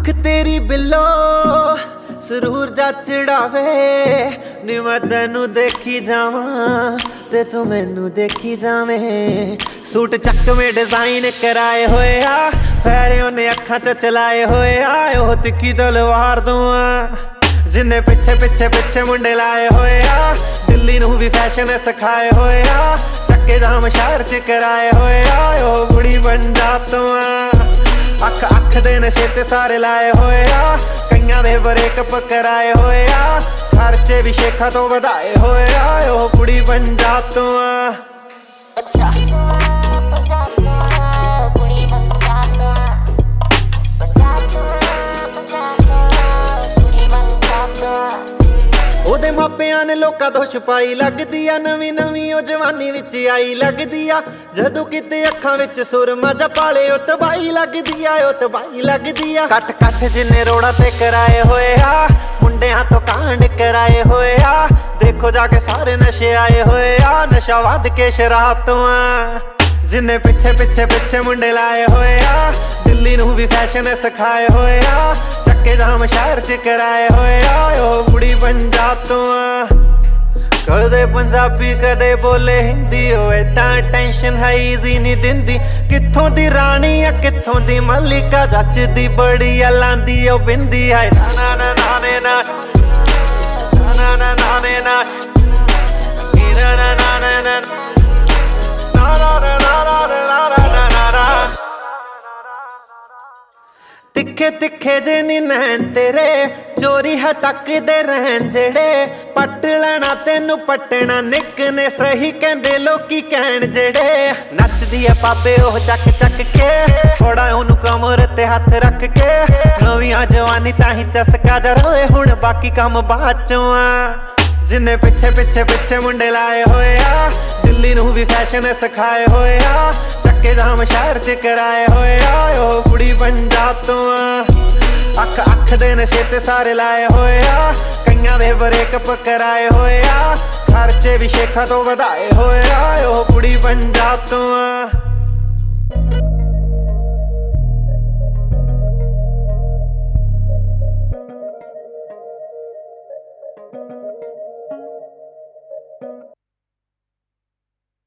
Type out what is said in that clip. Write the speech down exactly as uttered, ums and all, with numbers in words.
अख तेरी बिल्लो सुरूर जा चढ़ावे नी मैं तेनू देखी जावा ते तू मैनू देखी जावे। सूट चक में डिजाइन कराए होए आ फैरे उन्हें अखा च चलाए होए आ ओह तिक्की तलवार दूआ जिन्ने पिछे पिछे पिछे मुंडे लाए होए आ दिल्ली नू भी फैशन सिखाए होए आ चक्के जाम शहर च कराए होए आ ओह कुड़ी पंजाब तो आ। अख अख दे नशे ते सारे लाए होए आ कईयां दे ब्रेकअप कराए होए आ खर्चे भी शेखा तो वधाए होए आ ओह कुड़ी पंजाब तो आ। ओदे मापियां ने लोकां तो छुपाई लगदी आ नवीं नवीं ओ जवानी विच आई लगदी आ जदों किते अखां विच सुरमा जा पाले ओ तबाही लगदी आ ओ तबाही लगदी आ। कट कट जिन्ने रोड़ा ते कराए होए आ मुंडियां तो कांड कराए होए आ देखो जाके सारे नशे आए होए आ नशा वध के शराब तो आ। जिन्ने पिछे पिछे पिछे मुंडे लाए होए आ दिल्ली नू भी फैशन सिखाए होए आ चक्के जाम शहर च कराए होए आ ओह कुड़ी पंजाब तो आ। कदे पंजाबी कदे बोले हिंदी होए तां टेंशन है इजी नहीं दिंदी कित्थों दी रानी आ कित्थों दी मलिका जचदी बड़ी आ लांदी ओ बिंदी है ना ना ना ना ना ना ना ना ना ना तिखे तिखे जे नी नैन तेरे चोरी है तकदे रहन जेड़े पट लेना तेनू पटना निक ने सही कहंदे लोकी कहण जेड़े नचदी है पापे ओह चक चक के थोड़ा ओनू कमर ते हथ रख के नवीं जवानी ताही चसका जरोए हुण बाकी काम बाद चों आ। जिन्ने पिछे पिछे पिछे मुंडे लाए होए आ दिल्ली नू भी फैशन सिखाए होए आ चक्के जाम शहर च कराए होए आ ओह कुड़ी पंजाब तो आ। अख अख दे नशे ते सारे लाए होए आ कईयां दे ब्रेकअप कराए होए आ खर्चे भी शेखा तो वधाए होए आ ओह कुड़ी पंजाब तो आ।